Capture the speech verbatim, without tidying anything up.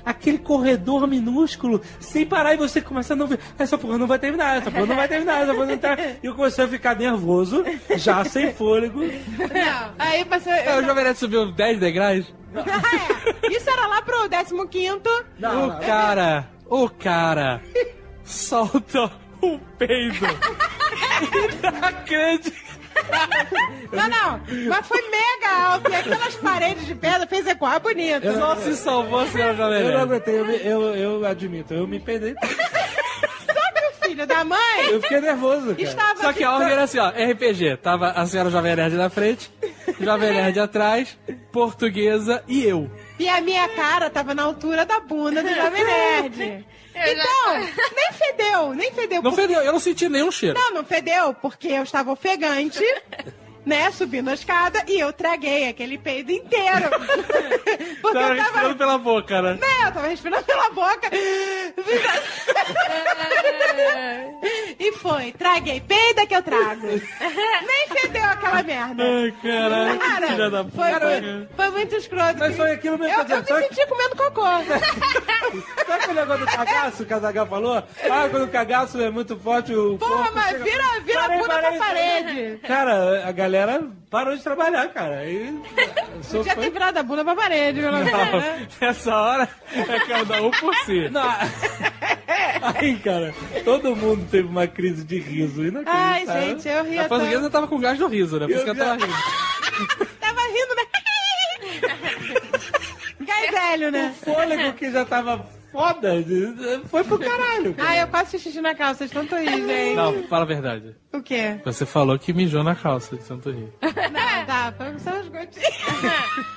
aquele corredor minúsculo, sem parar, e você começa a não ver, essa porra não vai terminar, essa porra não vai terminar, essa porra não tá... E eu comecei a ficar nervoso, já sem fôlego. Não, aí você... É, o Jovem Nerd subiu dez degraus. Ah, é. Isso era lá pro décimo quinto. Não, o não, cara, não. o cara solta um peido. Inacreditável. Não, não, mas foi mega alto. E aquelas paredes de pedra fez ecoar bonito. Eu Só se salvou a senhora Jovem Nerd. Eu não aguentei, eu, eu, eu admito, eu me peidei. Filho da mãe! Eu fiquei nervoso, cara. Estava Só que a ordem era assim, ó, R P G. Tava a senhora Jovem Nerd na frente, Jovem Nerd atrás, Portuguesa e eu. E a minha cara tava na altura da bunda do Jovem Nerd. Então, nem fedeu, nem fedeu. Não porque... fedeu, eu não senti nenhum cheiro. Não, não fedeu, porque eu estava ofegante, né, subindo a escada, e eu traguei aquele peido inteiro. Porque tava eu tava respirando pela boca, né? Né, eu tava respirando pela boca. E foi, traguei, peida que eu trago. Nem fedeu aquela merda. Ai, caralho, Cara, filha da foi, puta. foi, foi muito escroto. Mas foi aquilo mesmo. Eu, eu me senti comendo cocô. Sabe aquele negócio do cagaço que a Zagal falou? Ah, quando o cagaço é muito forte, o Porra, corpo mas chega... vira, vira Parei, a bunda parei, pra parede. Cara, a galera parou de trabalhar, cara. E... Podia ter virado a bunda pra parede, pelo menos. Não, nessa hora é cada um por si. Não. Aí, cara, todo mundo teve uma crise de riso. Ai, gente, eu ria A portuguesa tanto. tava com gás do riso, né? Por isso que ela tava rindo. Tava rindo, né? Gás velho, né? O fôlego que já tava foda foi pro caralho. Cara. Ai, eu quase fiz xixi na calça, de tanto rir, gente. Não, fala a verdade. O quê? Você falou que mijou na calça de tanto rir. Não, tá, foi só uns gotinhos.